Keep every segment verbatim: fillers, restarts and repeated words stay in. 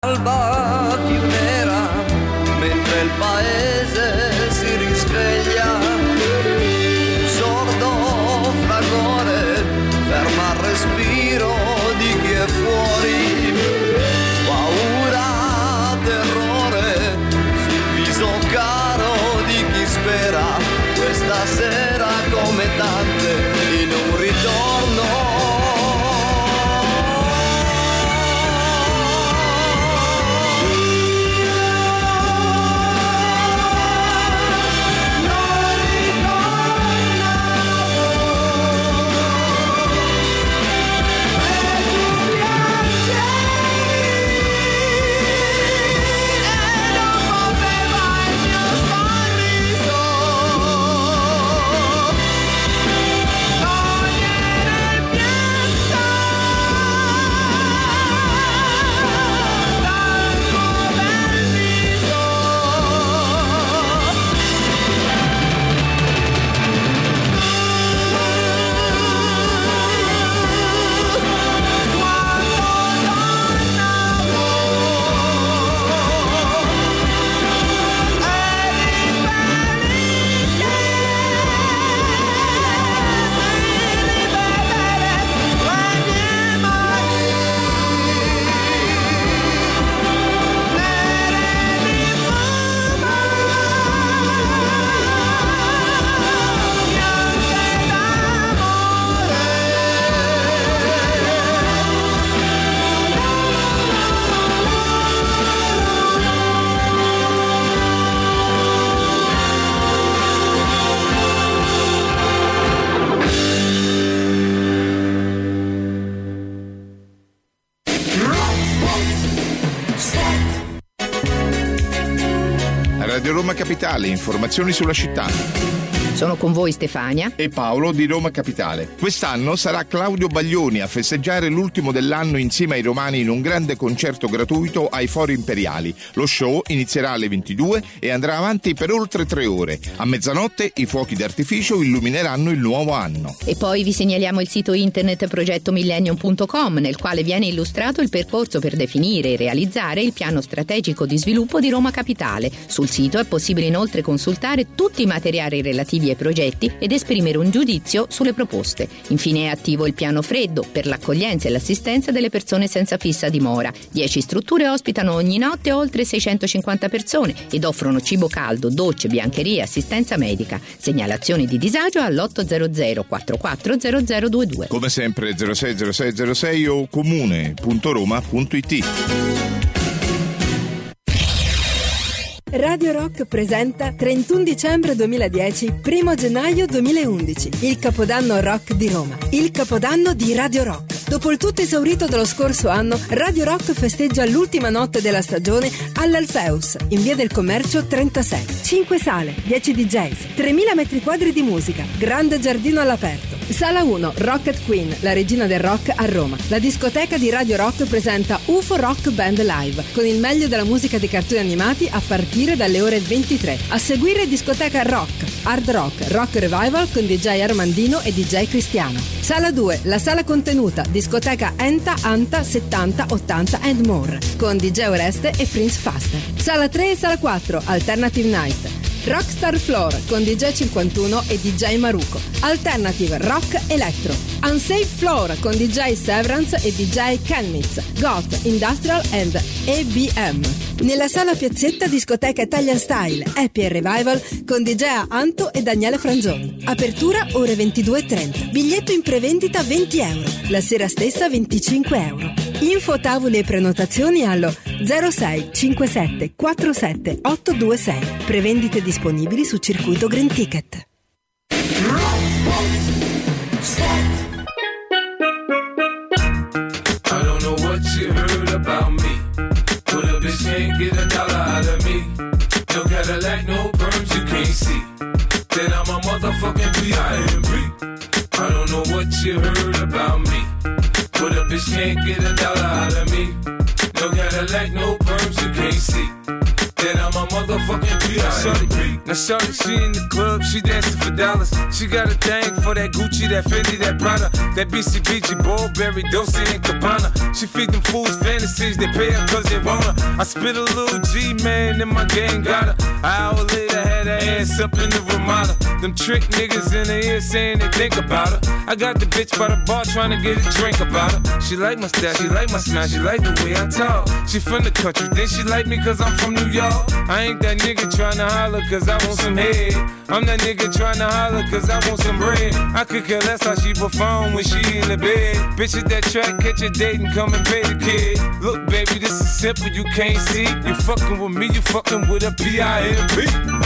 Alba più nera, mentre il paese si risveglia, un sordo fragore ferma il respiro di chi è fuori, paura, terrore, sul viso caro di chi spera, questa sera come tante in un ritorno. Radio Roma Capitale, informazioni sulla città. Sono con voi Stefania e Paolo di Roma Capitale. Quest'anno sarà Claudio Baglioni a festeggiare l'ultimo dell'anno insieme ai romani in un grande concerto gratuito ai Fori Imperiali. Lo show inizierà alle ventidue e andrà avanti per oltre tre ore. A mezzanotte i fuochi d'artificio illumineranno il nuovo anno. E poi vi segnaliamo il sito internet progetto millennium punto com, nel quale viene illustrato il percorso per definire e realizzare il piano strategico di sviluppo di Roma Capitale. Sul sito è possibile inoltre consultare tutti i materiali relativi ai progetti ed esprimere un giudizio sulle proposte. Infine è attivo il piano freddo per l'accoglienza e l'assistenza delle persone senza fissa dimora. Dieci strutture ospitano ogni notte oltre seicentocinquanta persone ed offrono cibo caldo, docce, biancheria, assistenza medica. Segnalazioni di disagio all'otto zero zero quattro quattro zero zero due due. Come sempre zero sei zero sei zero sei o comune punto roma punto it. Radio Rock presenta trentuno dicembre duemiladieci, primo gennaio duemilaundici, il Capodanno Rock di Roma, il Capodanno di Radio Rock. Dopo il tutto esaurito dello scorso anno, Radio Rock festeggia l'ultima notte della stagione all'Alfeus, in via del Commercio trentasei. cinque sale, dieci D Js, tremila metri quadri di musica, grande giardino all'aperto. Sala uno, Rocket Queen, la regina del rock a Roma. La discoteca di Radio Rock presenta U F O Rock Band Live, con il meglio della musica dei cartoni animati a partire dalle ore ventitré. A seguire discoteca rock, hard rock, rock revival con D J Armandino e D J Cristiano. Sala due, la sala contenuta, discoteca Enta, Anta, settanta, ottanta and more, con D J Oreste e Prince Faster. Sala tre e sala quattro, Alternative Night. Rockstar Floor con D J cinquantuno e D J Maruco. Alternative Rock Electro. Unsafe Floor con D J Severance e D J Kenmitz. Goth, Industrial and E B M. Nella sala piazzetta discoteca Italian Style, Happy and Revival con D J Anto e Daniele Frangioni. Apertura ore ventidue e trenta. Biglietto in prevendita venti euro. La sera stessa venticinque euro. Info, tavoli e prenotazioni allo zero sei cinquantasette quarantasette ottocentoventisei. Prevendite disponibili su circuito Green Ticket. I don't know what you heard about me, but a bitch can't get a dollar out of me. No Cadillac, no perms, you can't see that I'm a motherfucking P I M P. I don't know what you heard about me, but a bitch can't get a dollar out of me. No Cadillac, no perms, you can't see then I'm a motherfucking P I. Now shorty, she in the club, she dancing for dollars. She got a thing for that Gucci, that Fendi, that Prada, that B C B G, Burberry, Dolce and Gabbana. She feed them fools fantasies, they pay her cause they want her. I spit a little G, man, and my gang got her. An hour later, had her ass up in the Ramada. Them trick niggas in the ear saying they think about her. I got the bitch by the bar trying to get a drink about her. She like my style, she like my smile, she like the way I talk. She from the country, then she like me cause I'm from New York. I ain't that nigga tryna holler cause I want some head. I'm that nigga tryna holler cause I want some bread. I could care less how she perform when she in the bed. Bitch at that track, catch a date and come and pay the kid. Look baby, this is simple, you can't see. You fucking with me, you fucking with a P I M P.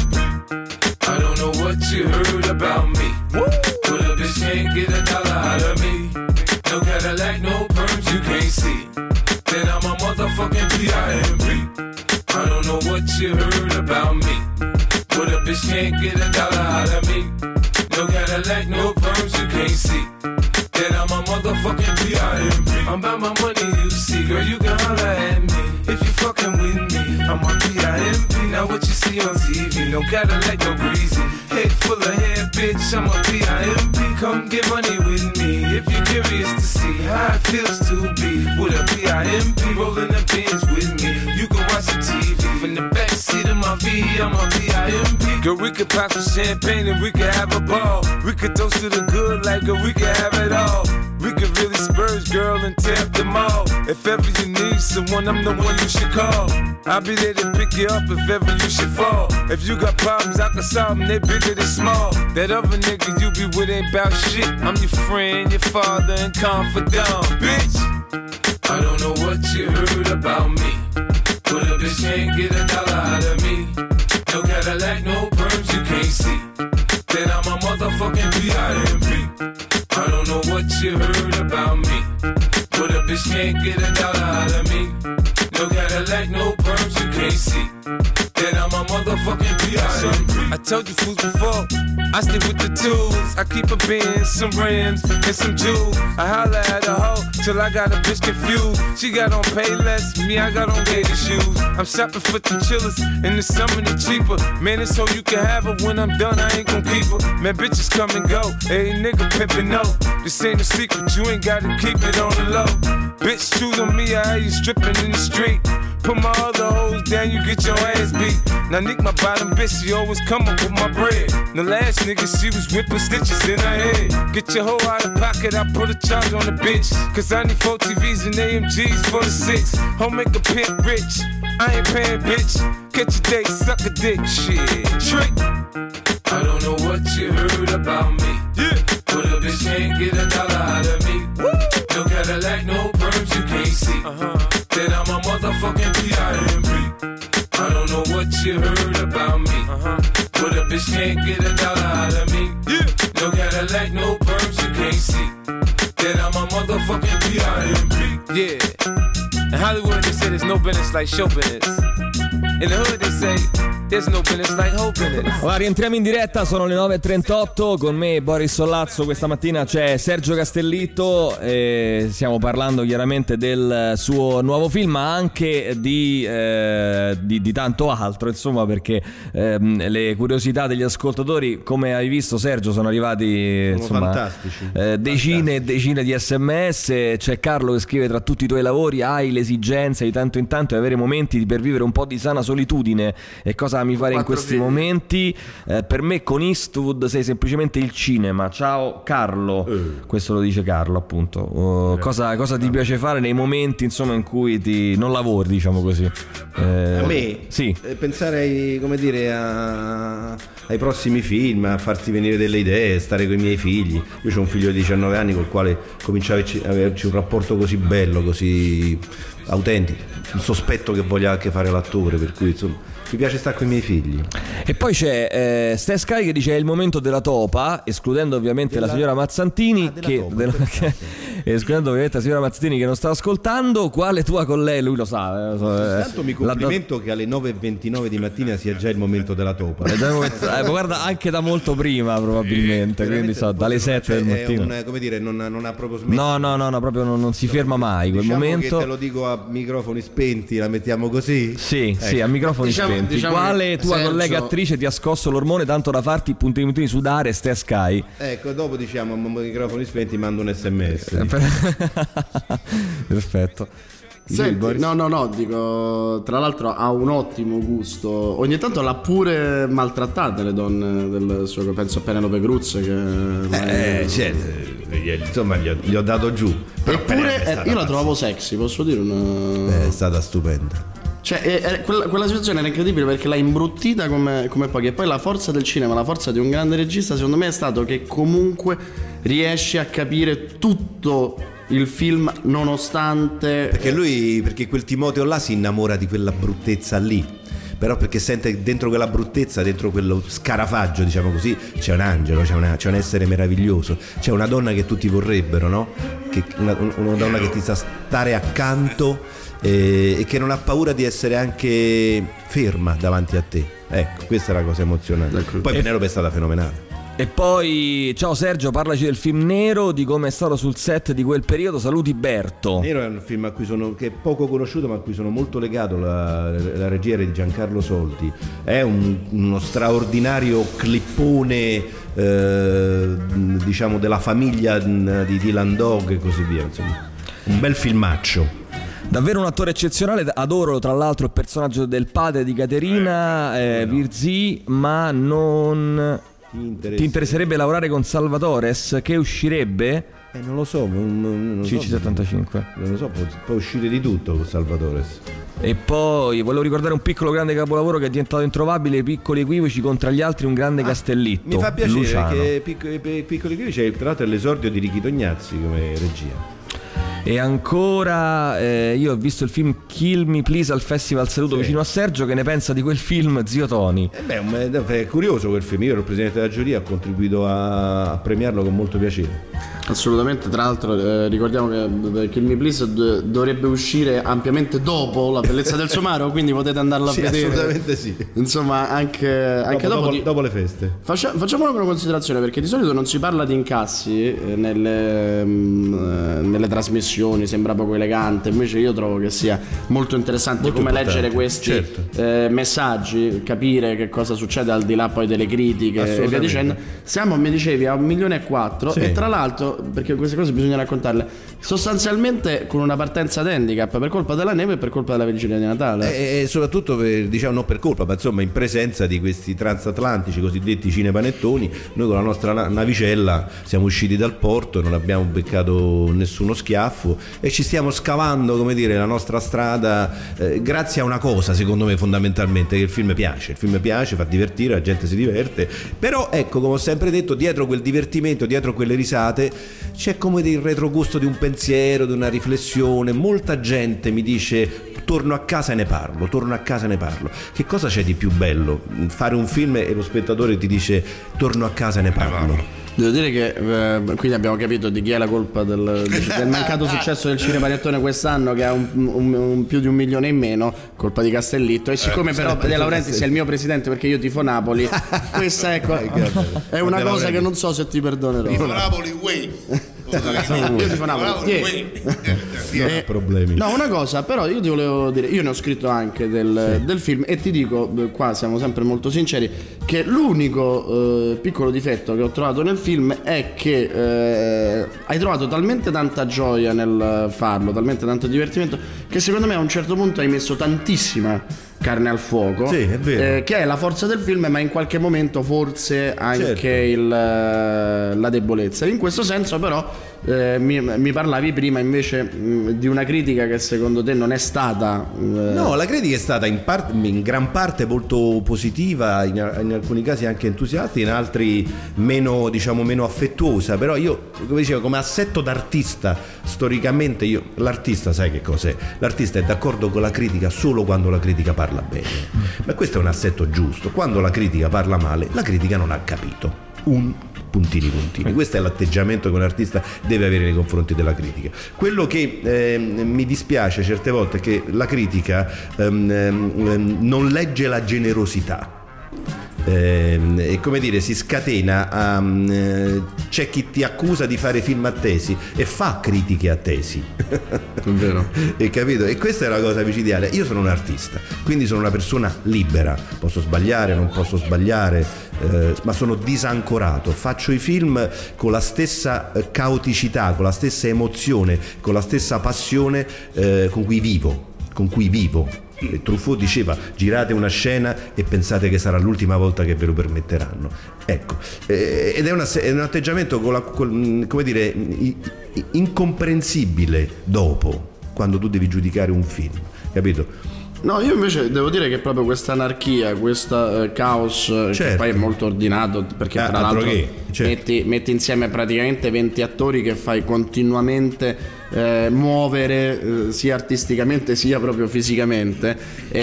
I don't know what you heard about me. Woo! But a bitch can't get a dollar out of me. No Cadillac, no perms, you can't see. Then I'm a motherfucking P I M P. I don't know what you heard about me, but a bitch can't get a dollar out of me. No Cadillac, no perms, you can't see. Then I'm a motherfucking P I M P. I'm about my money, you see, girl, you can holler at me if you fucking with me. I'm a P I M P. Now what you see on T V, no Cadillac, no greasy. Head full of hair, bitch, I'm a P I M P. Come get money with me if you're curious to see how it feels to be with a P I M P. Rolling the bins with me, you can watch the T V from the backseat of my V. I'm a P I M P. Girl, we could pop some champagne and we could have a ball. We could toast to the good like girl, we could have it all. We could really spurge, girl, and tear up them all. If ever you need someone, I'm the one you should call. I'll be there to pick you up if ever you should fall. If you got problems, I can solve them, they bigger than small. That other nigga you be with ain't bout shit. I'm your friend, your father, and confidant, bitch. I don't know what you heard about me, but a bitch can't get a dollar out of me. No Cadillac, no perms, you can't see. Then I'm a motherfucking P I M P. I don't know what you heard about me, but a bitch can't get a dollar out of me. No Cadillac, no perms, you can't see. Then I'm a motherfucking P I M P. I told you fools before, I stick with the tools. I keep a Benz, some rims, and some jewels. I holla at a hoe till I got a bitch confused. She got on Payless, me I got on gator shoes. I'm shopping for the chillers, in the summer they cheaper. Man, it's so you can have her, when I'm done I ain't gon' keep her. Man, bitches come and go, hey nigga pimpin' no. This ain't a secret, you ain't gotta keep it on the low. Bitch, choose on me, I you stripping in the street. Put my other hoes down, you get your ass beat. Now Nick, my bottom bitch, she always come up with my bread. The last nigga, she was whipping stitches in her head. Get your hoe out of pocket, I put a charge on the bitch. Cause I need four T Vs and A M Gs for the six. Home make a pimp rich, I ain't paying bitch. Catch a date, suck a dick, shit, trick. I don't know what you heard about me, yeah. But a bitch can't get a dollar out of me. Woo. No Cadillac, no perms, you can't see. Uh-huh. Then I'm a motherfucking P I M P. I don't know what you heard about me, uh-huh. But a bitch can't get a dollar out of me, yeah. No Cadillac, no perms, you can't see. Then I'm a motherfucking P I M P. Yeah, in Hollywood they say there's no business like show business. In the hood they say there's no business like whole business. Ora rientriamo in diretta, sono le nove e trentotto. Con me Boris Sollazzo, questa mattina c'è Sergio Castellitto e stiamo parlando chiaramente del suo nuovo film, ma anche di, eh, di, di tanto altro, insomma, perché eh, le curiosità degli ascoltatori, come hai visto Sergio, sono arrivati sono insomma, fantastici. Eh, decine e decine di sms. C'è Carlo che scrive: tra tutti i tuoi lavori hai l'esigenza di tanto in tanto di avere momenti per vivere un po' di sana solitudine, e cosa mi fare in questi figli. momenti? Eh, per me con Eastwood sei semplicemente il cinema. Ciao Carlo. uh. Questo lo dice Carlo, appunto. uh, cosa, cosa ti piace fare nei momenti, insomma, in cui ti non lavori, diciamo così? Eh, a me? Sì. Pensare ai, come dire, a, ai prossimi film, a farti venire delle idee, stare con i miei figli. Io ho un figlio di diciannove anni col quale cominciavo a averci un rapporto così bello, così autentico. Il sospetto che voglia anche fare l'attore, per cui insomma mi piace stare con i miei figli. E poi c'è eh, Steph Sky che dice: è il momento della topa, escludendo ovviamente della... la signora Mazzantini, ah, che, topa, della, che E scusando ovviamente la signora Mazzini che non sta ascoltando, quale tua collega, lui lo sa. Eh, so, eh, Tanto mi complimento che alle nove e ventinove di mattina sia già il momento della topa. Eh, guarda, anche da molto prima probabilmente, eh, quindi so, dalle sette del mattino. Un, come dire, non, non ha proprio smesso. No, no, no, no proprio non, non si ferma mai quel diciamo momento. Che te lo dico a microfoni spenti, la mettiamo così? Sì, ecco. sì, a microfoni diciamo, spenti. Diciamo quale tua Sergio... collega attrice ti ha scosso l'ormone tanto da farti puntini puntini sudare e stai a Sky? Ecco, dopo diciamo a microfoni spenti mando un sms. Perfetto. Senti, no, no, no, dico, tra l'altro ha un ottimo gusto. Ogni tanto l'ha pure maltrattata le donne del suo, penso a Penelope Cruz che eh, eh certo, insomma gli ho, gli ho dato giù. Eppure eh, io la trovavo sexy, posso dire una... Beh, è stata stupenda. Cioè, è, è, quella, quella situazione era incredibile perché l'ha imbruttita come, come pochi. E poi la forza del cinema, la forza di un grande regista, secondo me è stato che comunque riesce a capire tutto il film nonostante. Perché lui, perché quel Timoteo là si innamora di quella bruttezza lì. Però perché sente dentro quella bruttezza, dentro quello scarafaggio, diciamo così, c'è un angelo, c'è, una, c'è un essere meraviglioso, c'è una donna che tutti vorrebbero, no? Che, una, una donna che ti sa stare accanto e, e che non ha paura di essere anche ferma davanti a te. Ecco, questa è la cosa emozionante. Ecco. Poi Penelope è stata fenomenale. E poi, ciao Sergio, parlaci del film Nero, di come è stato sul set di quel periodo. Saluti Berto. Nero è un film a cui sono, che è poco conosciuto ma a cui sono molto legato. La, la regia era di Giancarlo Solti. È un, uno straordinario clippone eh, diciamo della famiglia di Dylan Dog e così via, insomma. Un bel filmaccio. Davvero un attore eccezionale, adoro tra l'altro il personaggio del padre di Caterina eh, Virzì, ma non... Ti interesserebbe lavorare con Salvatores che uscirebbe? Eh, non lo so, non, non C C settantacinque. Non lo so, può, può uscire di tutto con Salvatores. E poi volevo ricordare un piccolo grande capolavoro che è diventato introvabile, Piccoli equivoci contra gli altri, un grande ah, castellitto. Mi fa piacere Luciano. Che Piccoli, Piccoli equivoci è tra l'altro l'esordio di Ricky Tognazzi come regia. E ancora eh, io ho visto il film Kill Me Please al Festival Saluto sì. vicino a Sergio. Che ne pensa di quel film, zio Tony? Eh beh, è curioso quel film. Io ero il presidente della giuria, ho contribuito a, a premiarlo con molto piacere. Assolutamente, tra l'altro eh, ricordiamo che Kill Me Please d- dovrebbe uscire ampiamente dopo La bellezza del somaro, quindi potete andarlo a sì, vedere. Assolutamente sì. Insomma, anche, anche dopo, dopo, dopo, di... dopo le feste. Faccia, facciamo una considerazione, perché di solito non si parla di incassi eh, nelle, mh, nelle trasmissioni, sembra poco elegante, invece io trovo che sia molto interessante molto come importante. Leggere questi certo. eh, messaggi, capire che cosa succede al di là poi delle critiche e via dicendo. Siamo, mi dicevi, a un milione e quattro sì. e tra l'altro, perché queste cose bisogna raccontarle, sostanzialmente con una partenza ad handicap per colpa della neve e per colpa della vigilia di Natale. E, e soprattutto per, diciamo non per colpa, ma insomma in presenza di questi transatlantici cosiddetti cinepanettoni, noi con la nostra navicella siamo usciti dal porto, non abbiamo beccato nessuno schiaffo e ci stiamo scavando, come dire, la nostra strada eh, grazie a una cosa, secondo me fondamentalmente, che il film piace, il film piace, fa divertire, la gente si diverte, però ecco, come ho sempre detto, dietro quel divertimento, dietro quelle risate c'è come il retrogusto di un pensiero, di una riflessione. Molta gente mi dice torno a casa e ne parlo, torno a casa e ne parlo. Che cosa c'è di più bello? Fare un film e lo spettatore ti dice torno a casa e ne parlo. Devo dire che eh, quindi abbiamo capito di chi è la colpa del, del mancato successo del Cinepanettone quest'anno, che ha un, un, un, più di un milione in meno, colpa di Castellitto. E siccome eh, però De Laurentiis è il mio presidente perché io tifo Napoli, questa ecco, è una cosa che non so se ti perdonerò. Tifo Napoli, way. Io tifo Napoli, yeah. problemi. No, una cosa, però io ti volevo dire, io ne ho scritto anche del, sì. del film e ti dico, qua siamo sempre molto sinceri, che l'unico eh, piccolo difetto che ho trovato nel film è che eh, hai trovato talmente tanta gioia nel farlo, talmente tanto divertimento, che secondo me a un certo punto hai messo tantissima carne al fuoco, sì, è vero. Eh, che è la forza del film, ma in qualche momento forse anche certo. il, la debolezza. In questo senso però eh, mi, mi parlavi prima invece mh, di una critica che secondo te non è stata eh... No, la critica è stata in, part- in gran parte molto positiva, in, in alcuni casi anche entusiasta, in altri meno, diciamo, meno affettuosa. Però io, come dicevo, come assetto d'artista, storicamente io, l'artista sai che cos'è? L'artista è d'accordo con la critica solo quando la critica parla bene, ma questo è un assetto giusto. Quando la critica parla male, la critica non ha capito un puntini puntini. Questo è l'atteggiamento che un artista deve avere nei confronti della critica. Quello che eh, mi dispiace certe volte è che la critica ehm, ehm, non legge la generosità. Eh, e come dire, si scatena a, eh, c'è chi ti accusa di fare film a tesi e fa critiche a tesi. È vero. E capito? E questa è la cosa micidiale. Io sono un artista, quindi sono una persona libera, posso sbagliare, non posso sbagliare, eh, ma sono disancorato, faccio i film con la stessa caoticità, con la stessa emozione, con la stessa passione eh, con cui vivo, con cui vivo. E Truffaut diceva: girate una scena e pensate che sarà l'ultima volta che ve lo permetteranno. Ecco, eh, ed è, una, è un atteggiamento con la, con, come dire, incomprensibile dopo, quando tu devi giudicare un film, capito? No, io invece devo dire che proprio questa anarchia, questo eh, caos, certo. che poi è molto ordinato, perché ah, tra l'altro che, certo. metti, metti insieme praticamente venti attori che fai continuamente eh, muovere eh, sia artisticamente sia proprio fisicamente,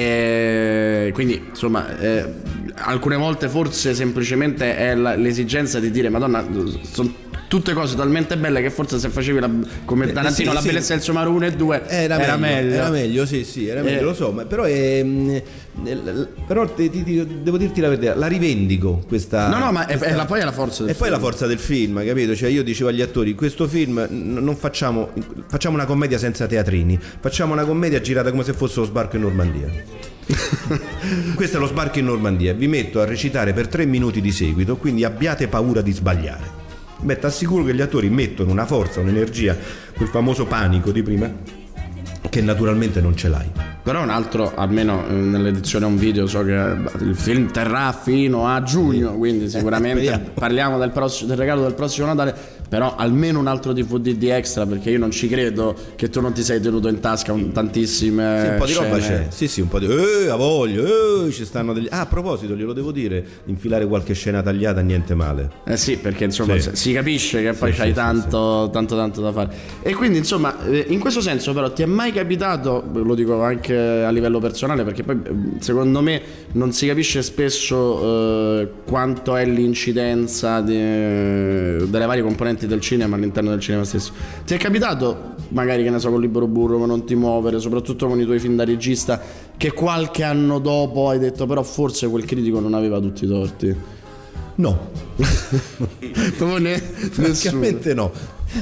e quindi insomma eh, alcune volte forse semplicemente è la, l'esigenza di dire Madonna, sono tutte cose talmente belle che forse se facevi la, come Tarantino eh, sì, la bellezza sì. del suo uno e due era, era meglio, meglio era meglio sì sì era meglio eh. lo so, ma però è però ti, ti, ti, devo dirti la verità, la rivendico questa no no ma questa, è, è la, poi è la forza del e film. Poi la forza del film, capito? Cioè io dicevo agli attori, questo film non facciamo facciamo una commedia senza teatrini, facciamo una commedia girata come se fosse lo sbarco in Normandia. Questo è lo sbarco in Normandia, vi metto a recitare per tre minuti di seguito, quindi abbiate paura di sbagliare. Beh, ti assicuro che gli attori mettono una forza, un'energia, quel famoso panico di prima, che naturalmente non ce l'hai. Però un altro, almeno nell'edizione on video, so che il film terrà fino a giugno, quindi sicuramente parliamo del, prossimo, del regalo del prossimo Natale. Però almeno un altro D V D di extra, perché io non ci credo che tu non ti sei tenuto in tasca un, tantissime sì, un po' di scene. roba c'è. Sì, sì, un po' di eh, a voglia, eh, ci stanno degli ah, a proposito, glielo devo dire, infilare qualche scena tagliata niente male. Eh sì, perché insomma sì. si capisce che poi sì, c'hai sì, tanto, sì. tanto tanto da fare. E quindi insomma, in questo senso però ti è mai capitato, lo dico anche a livello personale, perché poi secondo me non si capisce spesso eh, quanto è l'incidenza di, delle varie componenti del cinema all'interno del cinema stesso. Ti è capitato magari, che ne so, con Libero Burro, ma non ti muovere, soprattutto con i tuoi film da regista, che qualche anno dopo hai detto però forse quel critico non aveva tutti i torti? No. Proprio ne, francamente no.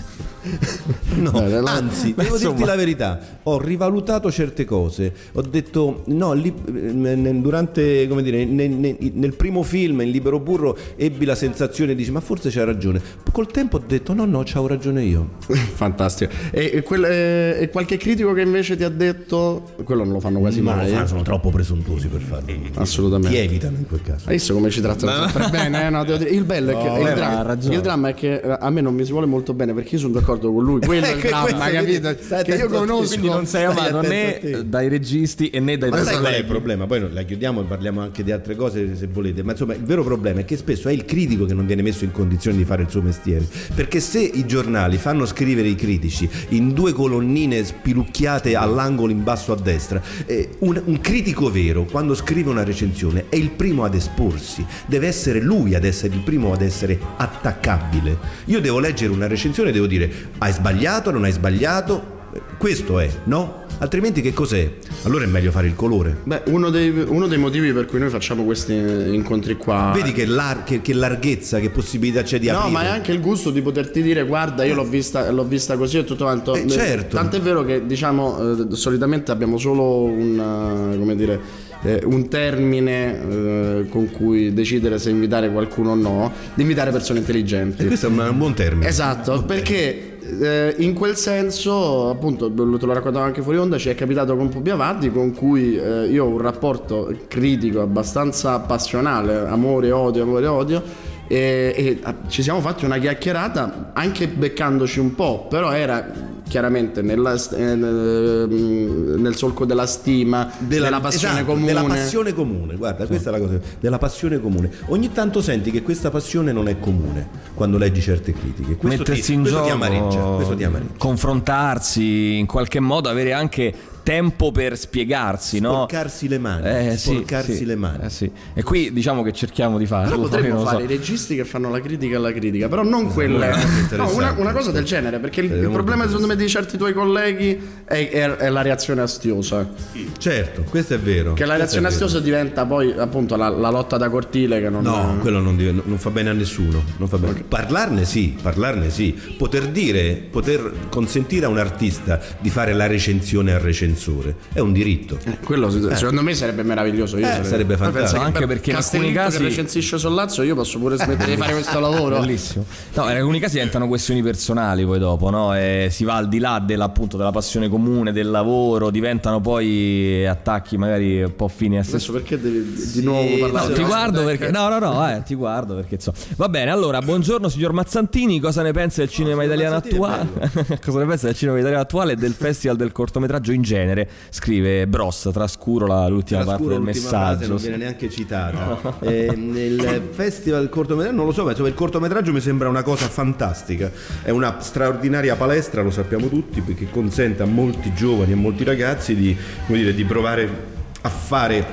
No, no, anzi, devo insomma... dirti la verità, ho rivalutato certe cose, ho detto no, lì, durante, come dire, nel, nel, nel primo film, in Libero Burro, ebbi la sensazione di dire, ma forse c'ha ragione, col tempo ho detto no no, c'avevo ragione io. Fantastico. E, e, quel, e, e qualche critico che invece ti ha detto, quello non lo fanno quasi no, mai, lo fanno, eh? sono troppo presuntuosi per farlo. Assolutamente. Ti evitano in quel caso. Hai visto come ci trattano sempre bene, eh? No, devo dire. Il bello è che no, il, dra- il dramma è che a me non mi si vuole molto bene, perché io sono d'accordo con lui, quello è il dramma, capito? Che io conosco. Quindi non sei amato né dai registi e né dai ma sai qual è il colleghi. problema? Poi la chiudiamo e parliamo anche di altre cose se volete, ma insomma il vero problema è che spesso è il critico che non viene messo in condizione di fare il suo mestiere, perché se i giornali fanno scrivere i critici in due colonnine spilucchiate all'angolo in basso a destra, eh, un, un critico vero quando scrive una recensione è il primo ad esporsi, deve essere lui ad essere il primo ad essere attaccabile. Io devo leggere una recensione e devo dire hai sbagliato, non hai sbagliato, questo è, no? Altrimenti che cos'è? Allora è meglio fare il colore. Beh, uno dei, uno dei motivi per cui noi facciamo questi incontri qua, vedi che, lar- che, che larghezza, che possibilità c'è di no, aprire. No, ma è anche il gusto di poterti dire guarda, io l'ho vista, l'ho vista così e tutto quanto. Eh, certo. Tant'è vero che diciamo eh, solitamente abbiamo solo un, come dire, eh, un termine eh, con cui decidere se invitare qualcuno o no, di invitare persone intelligenti. E questo è un, un buon termine. Esatto, buon perché termine. Eh, in quel senso, appunto, te lo raccontavo anche fuori onda, ci è capitato con Pupi Avati, con cui eh, io ho un rapporto critico abbastanza passionale, amore, odio, amore, odio, e, e ci siamo fatti una chiacchierata anche beccandoci un po', però era chiaramente nella, eh, nel solco della stima, della, della passione esatto, comune. Della passione comune, guarda, sì. Questa è la cosa, della passione comune. Ogni tanto senti che questa passione non è comune quando leggi certe critiche. Questo Mettersi ti, in questo gioco, ti amareggia, questo ti amareggia. Confrontarsi in qualche modo, avere anche tempo per spiegarsi, no? Sporcarsi le mani, eh, sporcarsi sì, sì. le mani. Eh, sì. E qui diciamo che cerchiamo di farlo. Però potremmo non fare so. i registi che fanno la critica alla critica, però non quelle. No, una, una cosa del genere, perché il, il problema secondo me di certi tuoi colleghi è, è, è la reazione astiosa. Certo, questo è vero. Che la reazione astiosa diventa poi appunto la, la lotta da cortile che non. No, quello non, div- non fa bene a nessuno. Non fa bene. Okay. Parlarne sì, parlarne sì. Poter dire, poter consentire a un artista di fare la recensione al recensore è un diritto. Eh, quello eh. secondo me sarebbe meraviglioso. Io eh, sarebbe, sarebbe fantastico. Anche perché in alcuni casi che recensisce Sollazzo, io posso pure smettere di fare questo lavoro. Bellissimo. No, in alcuni casi diventano questioni personali poi dopo, no? E si va al di là della, appunto, della passione comune, del lavoro, diventano poi attacchi magari un po' fini a se stesso. Perché devi di sì, nuovo parlare? No, ti guardo perché no, no, no, eh, ti guardo perché so. Va bene, allora, buongiorno signor Mazzantini, cosa ne pensa del cinema italiano attuale? Cosa ne pensa del cinema italiano attuale e del festival del cortometraggio in genere? Scrive Bros, trascuro la, l'ultima trascuro parte del messaggio. Non viene neanche citata. eh, nel festival del cortometraggio non lo so, ma insomma il cortometraggio mi sembra una cosa fantastica. È una straordinaria palestra, lo sappiamo tutti, perché consente a molti giovani e a molti ragazzi di, come dire, di provare a fare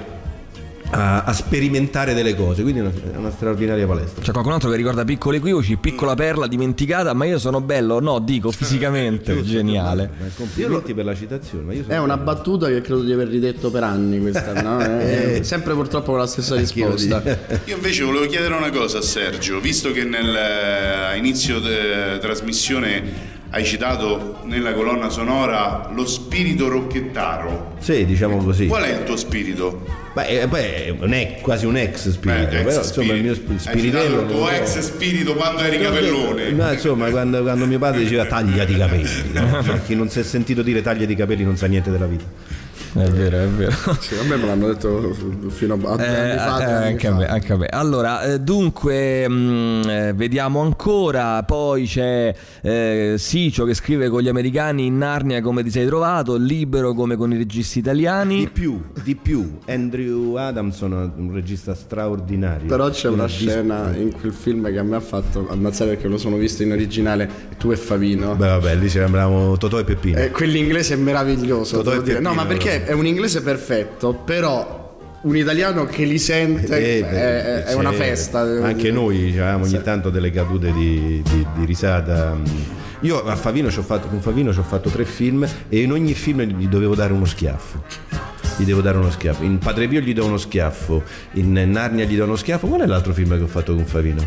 A, a sperimentare delle cose, quindi è una, è una straordinaria palestra. C'è qualcun altro che ricorda Piccoli equivoci, piccola perla dimenticata, ma io sono bello, no, dico fisicamente, giusto, geniale. Ma complimenti per la citazione. Ma io sono è una battuta che credo di aver ridetto per anni questa, no? È sempre purtroppo con la stessa risposta. Io invece volevo chiedere una cosa a Sergio, visto che nel, a inizio de, trasmissione hai citato nella colonna sonora lo spirito rocchettaro. Sì, diciamo così. Qual è il tuo spirito? Beh, poi è un ex, quasi un ex spirito, Beh, ex però spirito. Insomma il mio spiritello. Il tuo ex spirito quando eri capellone. No, insomma, quando, quando mio padre diceva tagliati i capelli, no? Cioè, chi non si è sentito dire tagliati i capelli non sa niente della vita. È vero, è vero. Sì, a me me l'hanno detto fino a due eh, anni fa. Eh, anni anche, fa. A me, anche a me. Allora, eh, dunque, mh, eh, vediamo ancora. Poi c'è eh, Sicio che scrive: con gli americani in Narnia come ti sei trovato, libero come con i registi italiani. Di più, di più. Andrew Adamson, un regista straordinario. Però c'è una dis- scena in quel film che a me ha fatto ammazzare perché lo sono visto in originale. Tu e Favino. Beh, vabbè, lì sembravamo Totò e Peppino. Eh, quell'inglese è meraviglioso. Totò e dire. Peppino, no, ma perché è un inglese perfetto, però un italiano che li sente eh, è, è, è una festa. Anche noi avevamo ogni sì. tanto delle cadute di, di, di risata. Io a Favino ci ho fatto, con Favino ci ho fatto tre film e in ogni film gli dovevo dare uno schiaffo. Gli devo dare uno schiaffo. In Padre Pio gli do uno schiaffo. In Narnia gli do uno schiaffo. Qual è l'altro film che ho fatto con Favino?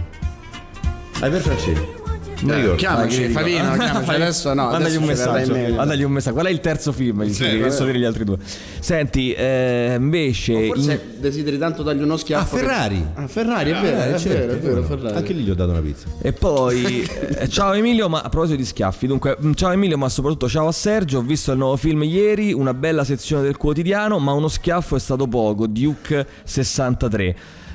Hai perso il Non ricordo. Chiamaci, Favino, chiamaci adesso. No, mandagli adesso un messaggio. Mandagli un messaggio. Qual è il terzo film? Gli sì, so dire gli altri due. Senti, eh, invece. O forse in... desideri tanto dargli uno schiaffo. Ah, Ferrari. Che... Ah, Ferrari, è vero, ah, è, certo, vero, è vero, Ferrari. Anche lì gli ho dato una pizza. E poi, eh, ciao Emilio, ma a proposito di schiaffi, dunque, ciao Emilio, ma soprattutto ciao a Sergio. Ho visto il nuovo film ieri, una bella sezione del quotidiano, ma uno schiaffo è stato poco. Duke sessantatré.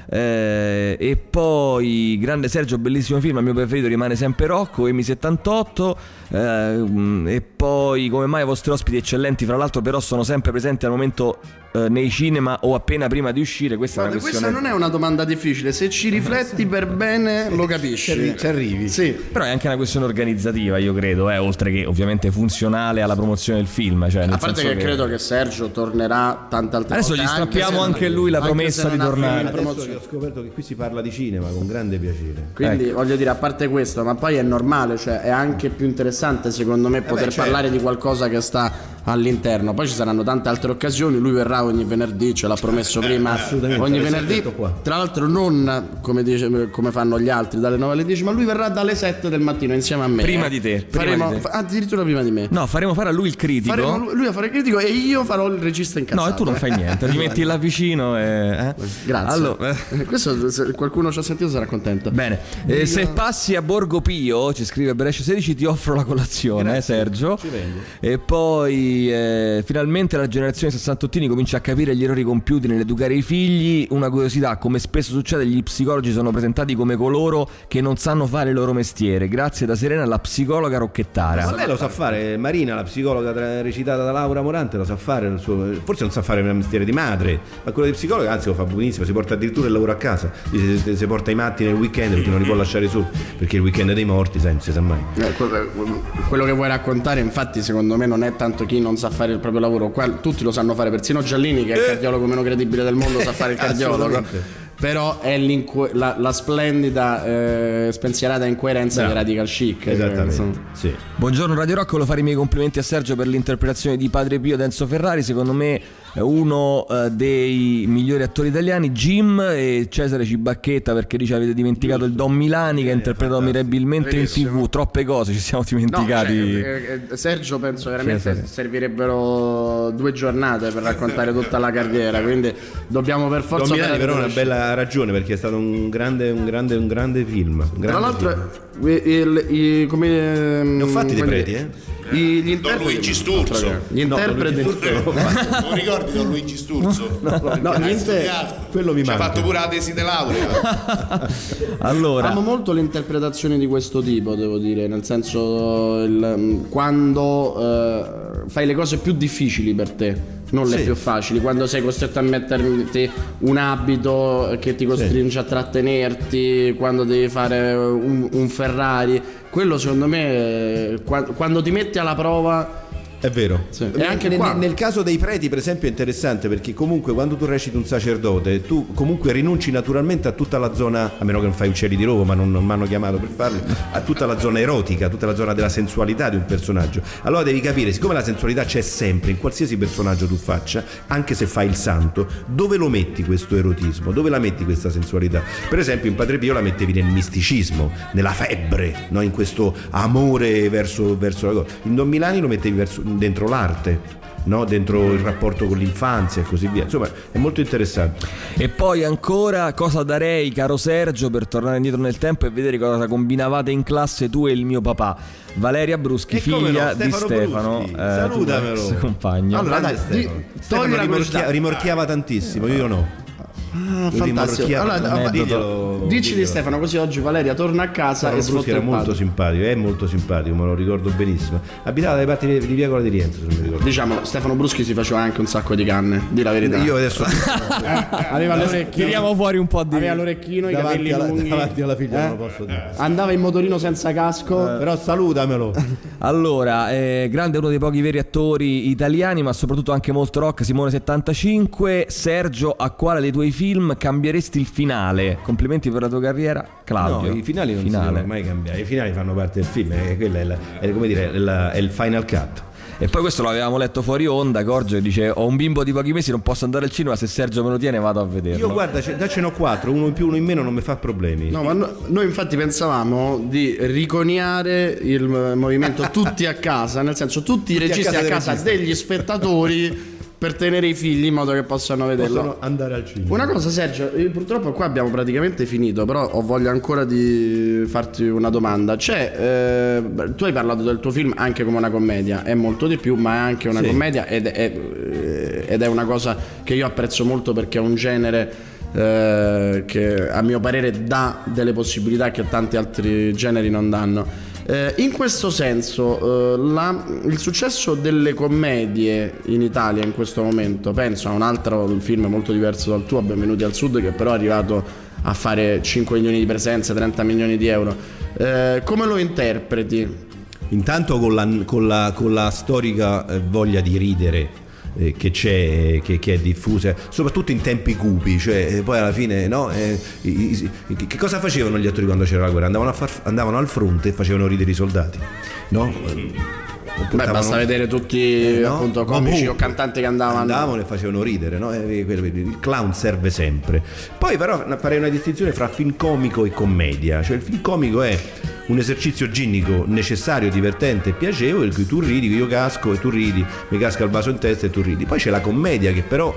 Eh, e poi grande Sergio, bellissimo film, il mio preferito rimane sempre Rocco, Emi settantotto. eh, e poi come mai i vostri ospiti eccellenti fra l'altro però sono sempre presenti al momento eh, nei cinema o appena prima di uscire? Questa Guarda, è una questione... questa non è una domanda difficile, se ci rifletti per bene lo capisci, ci arrivi. Sì. Però è anche una questione organizzativa, io credo, eh, oltre che ovviamente funzionale alla promozione del film, cioè, a parte che, che credo che Sergio tornerà tante altre adesso volte. Adesso gli strappiamo anche, anche lui la promessa di tornare. Adesso ho scoperto che qui si parla di cinema con grande piacere. Quindi ecco. voglio dire, a parte questo, ma poi è normale, cioè è anche più interessante secondo me poter eh beh, certo. parlare di qualcosa che sta all'interno. Poi ci saranno tante altre occasioni, lui verrà ogni venerdì, ce l'ha promesso prima, ogni venerdì, tra l'altro non come, dice, come fanno gli altri dalle nove alle dieci, ma lui verrà dalle sette del mattino insieme a me. Prima di te, prima faremo, di te. Addirittura prima di me. No, faremo fare a lui il critico. Faremo lui, lui a fare il critico e io farò il regista incazzato. No, e tu non fai niente, ti metti là vicino e... Eh? Grazie. Allora, eh. Questo se qualcuno ci ha sentito sarà contento. Bene, eh, se passi a Borgo Pio, ci scrive Brescia sedici, ti offro la colazione, eh, Sergio. Ci vengo. E poi eh, finalmente la generazione sessantottini comincia a capire gli errori compiuti nell'educare i figli. Una curiosità: come spesso succede, gli psicologi sono presentati come coloro che non sanno fare il loro mestiere. Grazie da Serena, la psicologa Rocchettara. Ma lei lo sa fare, Marina, la psicologa tra, recitata da Laura Morante, lo sa fare il suo, forse non sa fare il mestiere di madre, ma quello di psicologa anzi lo fa benissimo, si porta addirittura il lavoro a casa, si, si, si porta i matti nel weekend perché non li può lasciare soli, perché il weekend dei morti, sai, non si sa mai. Eh, quello che vuoi raccontare infatti secondo me non è tanto chi non sa fare il proprio lavoro. Qua tutti lo sanno fare, persino Giallini, che è il cardiologo meno credibile del mondo, sa fare il cardiologo. Però è la, la splendida eh, spensierata incoerenza no. di Radical Chic. Esattamente. Sì. Buongiorno Radio Rock, volevo fare i miei complimenti a Sergio per l'interpretazione di Padre Pio da Enzo Ferrari. Secondo me è uno uh, dei migliori attori italiani. Jim e Cesare Cibacchetta, perché dice avete dimenticato il Don Milani che ha interpretato mirabilmente Bellissimo. in tv. Troppe cose ci siamo dimenticati. No, cioè, eh, Sergio penso veramente sì, sì. servirebbero due giornate per raccontare tutta la carriera, quindi dobbiamo per forza. Don Milani però è una bella ragione, perché è stato un grande un grande un grande film un grande tra l'altro film. Il, il, come ne ho fatti dei preti eh Gli interpreti, Don Luigi Sturzo. Gli interpreti. Non ricordi Don Luigi Sturzo? No, no, no, no niente, quello mi manca. Ci ha fatto pure la tesi di laurea. Allora, amo molto le interpretazioni di questo tipo, devo dire, nel senso il, quando uh, fai le cose più difficili per te, non le sì. più facili, quando sei costretto a metterti un abito che ti costringe sì. a trattenerti, quando devi fare un, un Ferrari, quello secondo me quando ti metti alla prova è vero. Sì. E anche nel, nel caso dei preti, per esempio, è interessante, perché comunque quando tu reciti un sacerdote, tu comunque rinunci naturalmente a tutta la zona, a meno che non fai Uccelli di Rovo, ma non, non mi hanno chiamato per farlo, a tutta la zona erotica, tutta la zona della sensualità di un personaggio. Allora devi capire, siccome la sensualità c'è sempre in qualsiasi personaggio tu faccia, anche se fai il santo, dove lo metti questo erotismo? Dove la metti questa sensualità? Per esempio in Padre Pio la mettevi nel misticismo, nella febbre, no? In questo amore verso, verso la cosa. In Don Milani lo mettevi verso, dentro l'arte, no? Dentro il rapporto con l'infanzia e così via. Insomma, è molto interessante. E poi ancora, cosa darei, caro Sergio, per tornare indietro nel tempo e vedere cosa combinavate in classe tu e il mio papà. Valeria Bruschi, e figlia no, di Stefano, eh, salutamelo, compagno. Allora, dai, Stefano. Stefano rimorchia, rimorchiava tantissimo, io no. Ah, fantastico. Allora, diglielo, dici diglielo. di Stefano, così oggi Valeria torna a casa Stefano e sfrutta era il molto padre. simpatico, è molto simpatico, me lo ricordo benissimo. Abitava dai parti di Via Cola di Rienzo, se non mi ricordo. Diciamo, Stefano Bruschi si faceva anche un sacco di canne, di la verità. Io adesso aveva l'orecchino, tiriamo fuori un po' di aveva l'orecchino, i capelli alla, lunghi. davanti alla figlia, eh? non lo posso dire. Andava in motorino senza casco, Eh, però salutamelo. Allora, eh, grande, uno dei pochi veri attori italiani, ma soprattutto anche molto rock, Simone settantacinque. Sergio, a quale dei tuoi film cambieresti il finale? Complimenti per la tua carriera, Claudio. No, i finali non finale. si devono mai cambiare. I finali fanno parte del film, è, quella è, la, è come dire, è, la, è il final cut. E poi questo l'avevamo letto fuori onda, Gorgio dice: ho un bimbo di pochi mesi, non posso andare al cinema, se Sergio me lo tiene vado a vederlo. Io guarda, già ce n'ho quattro, uno in più, uno in meno, non mi fa problemi. No, ma no, noi infatti pensavamo di riconiare il movimento tutti a casa, nel senso tutti i registi a casa, a casa degli spettatori per tenere i figli in modo che possano vederlo. Possono andare al cinema. Una cosa, Sergio, purtroppo qua abbiamo praticamente finito, però ho voglia ancora di farti una domanda. C'è, eh, tu hai parlato del tuo film anche come una commedia, è molto di più, ma è anche una sì. commedia ed è, ed è una cosa che io apprezzo molto, perché è un genere eh, che a mio parere dà delle possibilità che tanti altri generi non danno. Eh, in questo senso, eh, la, il successo delle commedie in Italia in questo momento, penso a un altro film molto diverso dal tuo, Benvenuti al Sud, che però è arrivato a fare cinque milioni di presenze, trenta milioni di euro, eh, come lo interpreti? Intanto con la, con la, con la storica voglia di ridere Eh, che c'è, che, che è diffusa soprattutto in tempi cupi, cioè eh, poi alla fine no, eh, i, i, che cosa facevano gli attori quando c'era la guerra? Andavano, a far, andavano al fronte e facevano ridere i soldati, no? Beh, basta vedere tutti eh, no? appunto comici o cantanti che andavano andavano e facevano ridere, no? Il clown serve sempre. Poi però farei una distinzione fra film comico e commedia, cioè il film comico è un esercizio ginnico necessario, divertente e piacevole, in cui tu ridi, io casco e tu ridi, mi casca il vaso in testa e tu ridi. Poi c'è la commedia che però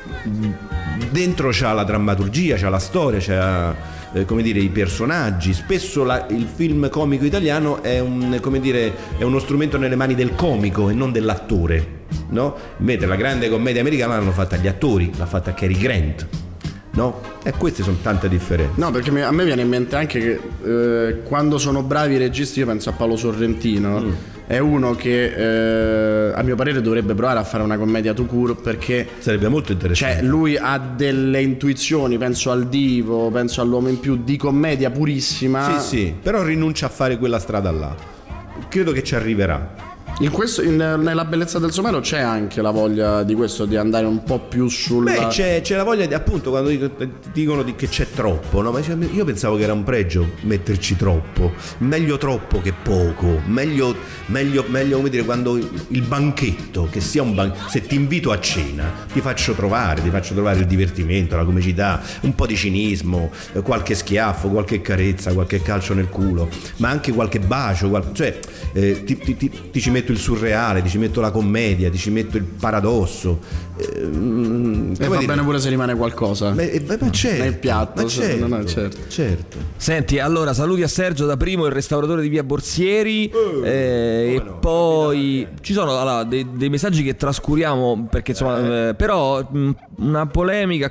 dentro c'ha la drammaturgia, c'ha la storia, c'ha eh, come dire i personaggi. Spesso la, il film comico italiano è un, come dire, è uno strumento nelle mani del comico e non dell'attore, no? Mentre la grande commedia americana l'hanno fatta gli attori, l'ha fatta Cary Grant, no? E queste sono tante differenze. No, perché a me viene in mente anche che eh, quando sono bravi i registi, io penso a Paolo Sorrentino, mm. è uno che eh, a mio parere dovrebbe provare a fare una commedia tout court, perché sarebbe molto interessante. Cioè lui ha delle intuizioni, penso al Divo, penso all'Uomo in Più, di commedia purissima. Sì, sì, però rinuncia a fare quella strada là. Credo che ci arriverà. In questo, in, nella bellezza del somaro c'è anche la voglia di questo, di andare un po' più sul. Beh, c'è, c'è la voglia di, appunto, quando dico, dicono di che c'è troppo, no? Ma io pensavo che era un pregio metterci troppo. Meglio troppo che poco. Meglio, meglio, meglio come dire, quando il banchetto, che sia un ban- se ti invito a cena, ti faccio trovare, ti faccio trovare il divertimento, la comicità, un po' di cinismo, qualche schiaffo, qualche carezza, qualche calcio nel culo, ma anche qualche bacio, qual- cioè eh, ti, ti, ti, ti ci metto il surreale, ti ci metto la commedia, ti ci metto il paradosso, eh, e va dire? Bene pure se rimane qualcosa, ma, eh, ma certo, nel piatto, ma certo, no, no, certo. certo. Senti, allora saluti a Sergio da Primo, il restauratore di via Borsieri, uh, eh, e no, poi ci sono allora, dei, dei messaggi che trascuriamo perché insomma, eh. Eh, però mh, una polemica